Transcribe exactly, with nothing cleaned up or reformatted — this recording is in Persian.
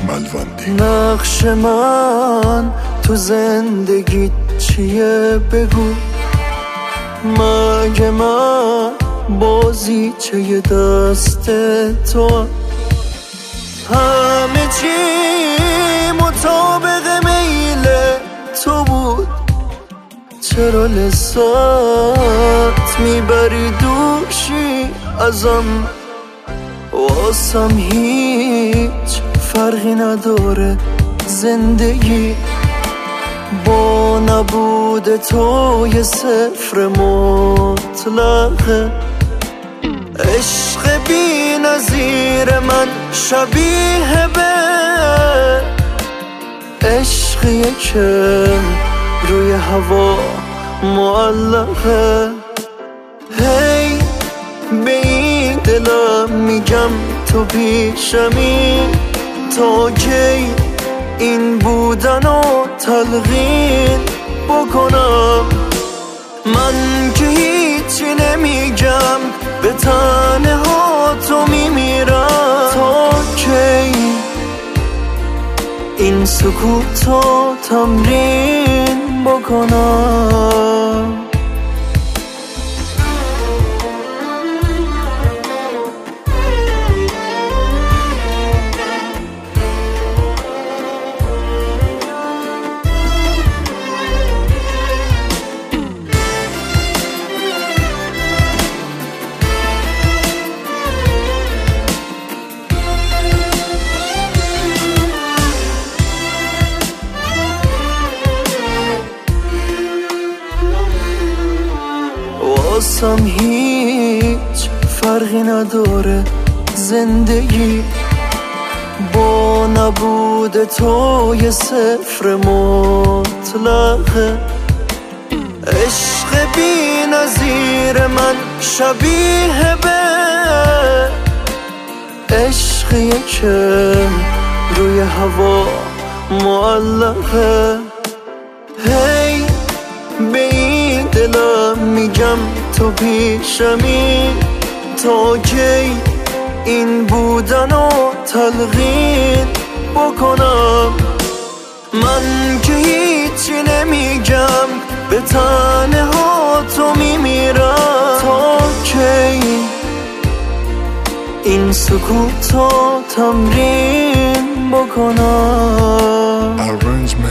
ملوندی. نقش من تو زندگیت چیه بگو، مگه من بازی چه دست تو؟ همه چی مطابق میل تو بود، چرا لذت میبری دوشی ازم؟ واسم هیچ فرقی نداره زندگی با نبود تو یه صفر مطلقه. عشق بی نظیر من شبیه به عشقیه که روی هوا معلقه. هی به این دلم میگم تو پیشمی، تا کی این بودن و تلقین بکنم؟ من که هیچی نمیگم، به تنها تو میمیرم. تا کی این سکوتو تمرین بکنم؟ واسم هیچ فرقی نداره زندگی با نبود تو یه صفر مطلقه. عشق بی نظیر من شبیه به عشقیه که روی هوا معلقه. هی به این دلم میگم تو پیشمی، تا کی این بودن و تلقین بکنم؟ من که هیچی نمیگم، به تنها تو میمیرم. تا کی این سکوتو تمرین بکنم؟